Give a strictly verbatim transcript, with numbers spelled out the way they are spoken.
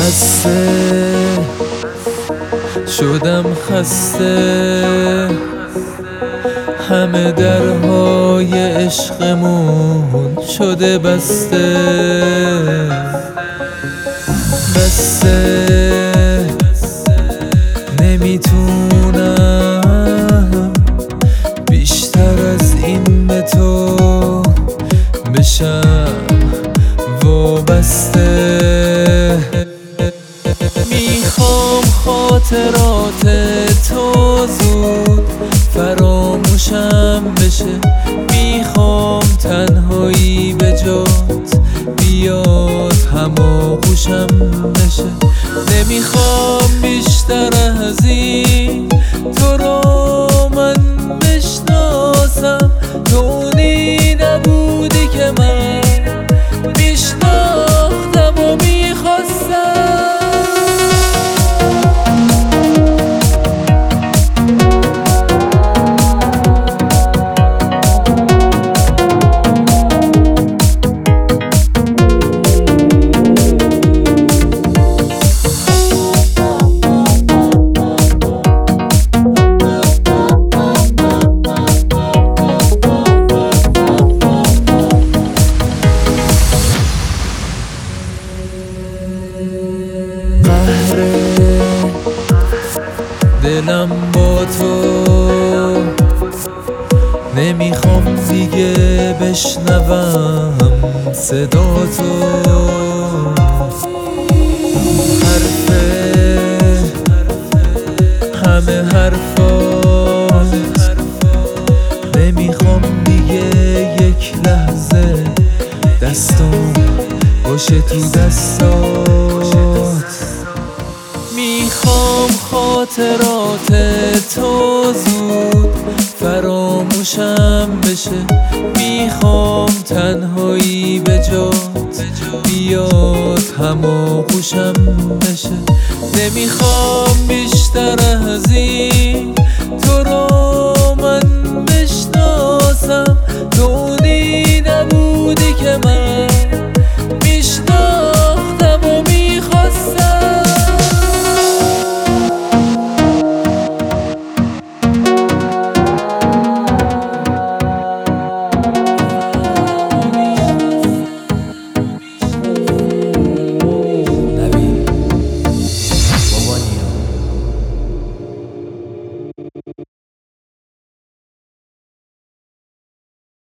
بسته شدم خسته، همه درهای عشقمون شده بسته بسته. نمیتونم بیشتر از این به تو بشم وابسته. میخوام خاطرات تو زود فراموشم بشه، میخوام تنهایی به جات بیاد هماغوشم بشه. نمیخوام بیشتر از این تو رو من بشناسم، تو اونی نبودی که من میشناختم و میخواستم. دلم با تو نمیخوام دیگه بشنوم صدا تو، حرفه همه حرفات نمیخوام دیگه یک لحظه دستم باشه تو دستات. میخوام خاطرات تو زود فراموشم بشه، میخوام تنهایی به جات بیاد هماغوشم بشه. نمیخوام بیشتر از این تو رو